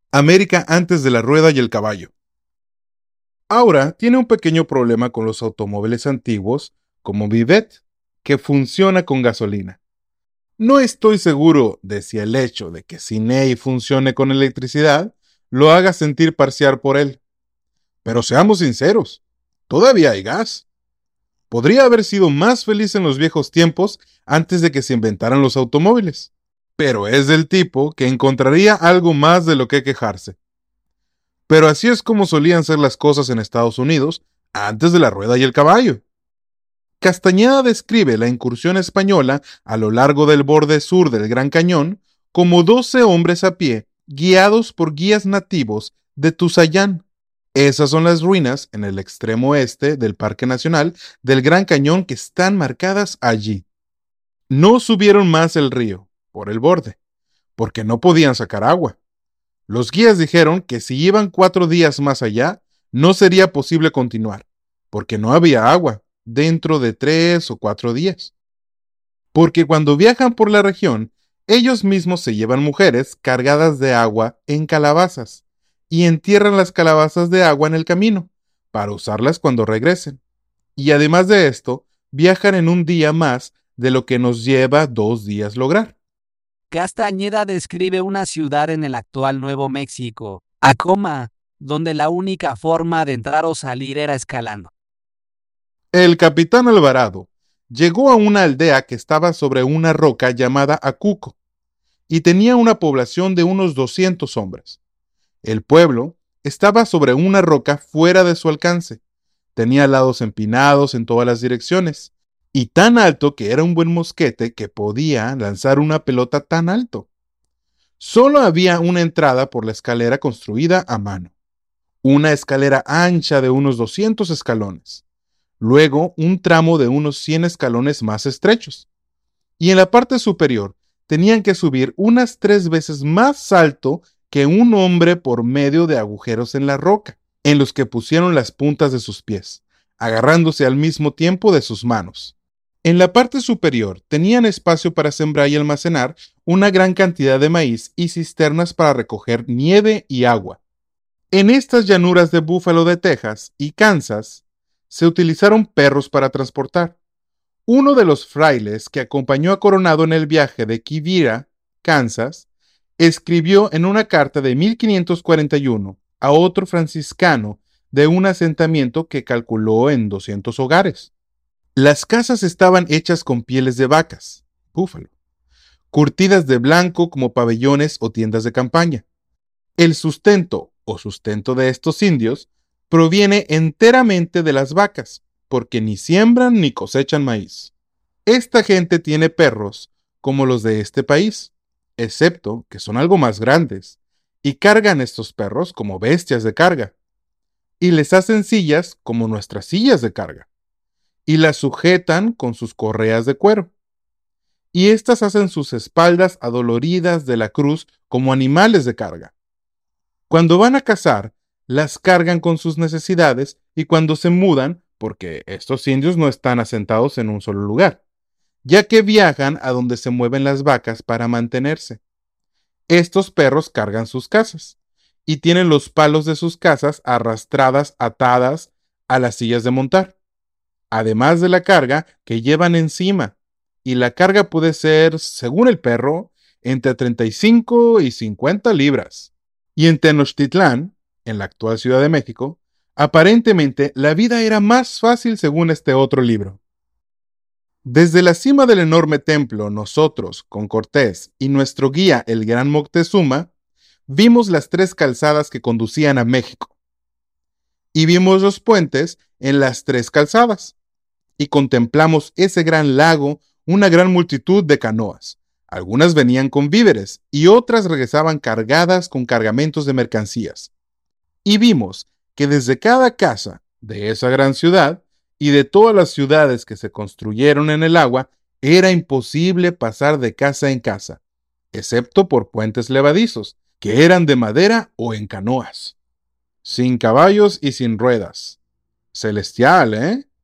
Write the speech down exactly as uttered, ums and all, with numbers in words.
América antes de la rueda y el caballo. Ahora tiene un pequeño problema con los automóviles antiguos, como Vivet, que funciona con gasolina. No estoy seguro de si el hecho de que Ciney funcione con electricidad lo haga sentir parcial por él. Pero seamos sinceros, todavía hay gas. Podría haber sido más feliz en los viejos tiempos antes de que se inventaran los automóviles. Pero es del tipo que encontraría algo más de lo que quejarse. Pero así es como solían ser las cosas en Estados Unidos antes de la rueda y el caballo. Castañeda describe la incursión española a lo largo del borde sur del Gran Cañón como doce hombres a pie, guiados por guías nativos de Tuzayán. Esas son las ruinas en el extremo este del Parque Nacional del Gran Cañón que están marcadas allí. No subieron más el río, por el borde, porque no podían sacar agua. Los guías dijeron que si iban cuatro días más allá, no sería posible continuar, porque no había agua dentro de tres o cuatro días. Porque cuando viajan por la región, ellos mismos se llevan mujeres cargadas de agua en calabazas y entierran las calabazas de agua en el camino para usarlas cuando regresen. Y además de esto, viajan en un día más de lo que nos lleva dos días lograr. Castañeda describe una ciudad en el actual Nuevo México, Acoma, donde la única forma de entrar o salir era escalando. El capitán Alvarado llegó a una aldea que estaba sobre una roca llamada Acuco y tenía una población de unos doscientos hombres. El pueblo estaba sobre una roca fuera de su alcance. Tenía lados empinados en todas las direcciones y tan alto que era un buen mosquete que podía lanzar una pelota tan alto. Solo había una entrada por la escalera construida a mano. Una escalera ancha de unos doscientos escalones. Luego un tramo de unos cien escalones más estrechos. Y en la parte superior tenían que subir unas tres veces más alto que un hombre por medio de agujeros en la roca, en los que pusieron las puntas de sus pies, agarrándose al mismo tiempo de sus manos. En la parte superior tenían espacio para sembrar y almacenar una gran cantidad de maíz y cisternas para recoger nieve y agua. En estas llanuras de Búfalo de Texas y Kansas se utilizaron perros para transportar. Uno de los frailes que acompañó a Coronado en el viaje de Quivira, Kansas, escribió en una carta de mil quinientos cuarenta y uno a otro franciscano de un asentamiento que calculó en doscientos hogares. Las casas estaban hechas con pieles de vacas, búfalo, curtidas de blanco como pabellones o tiendas de campaña. El sustento o sustento de estos indios proviene enteramente de las vacas, porque ni siembran ni cosechan maíz. Esta gente tiene perros como los de este país, excepto que son algo más grandes, y cargan estos perros como bestias de carga, y les hacen sillas como nuestras sillas de carga, y las sujetan con sus correas de cuero. Y éstas hacen sus espaldas adoloridas de la cruz como animales de carga. Cuando van a cazar, las cargan con sus necesidades y cuando se mudan, porque estos indios no están asentados en un solo lugar, ya que viajan a donde se mueven las vacas para mantenerse. Estos perros cargan sus casas y tienen los palos de sus casas arrastradas atadas a las sillas de montar, además de la carga que llevan encima, y la carga puede ser, según el perro, entre treinta y cinco y cincuenta libras. Y en Tenochtitlán, en la actual Ciudad de México, aparentemente la vida era más fácil según este otro libro. Desde la cima del enorme templo, nosotros, con Cortés y nuestro guía, el gran Moctezuma, vimos las tres calzadas que conducían a México. Y vimos los puentes en las tres calzadas. Y contemplamos ese gran lago, una gran multitud de canoas. Algunas venían con víveres y otras regresaban cargadas con cargamentos de mercancías. Y vimos que desde cada casa de esa gran ciudad y de todas las ciudades que se construyeron en el agua, era imposible pasar de casa en casa, excepto por puentes levadizos, que eran de madera o en canoas, sin caballos y sin ruedas. Celestial, ¿eh?